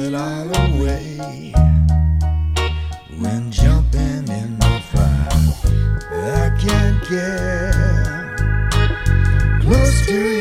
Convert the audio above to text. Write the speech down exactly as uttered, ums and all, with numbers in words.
it all away when jumping in the fire. I can't get close to you.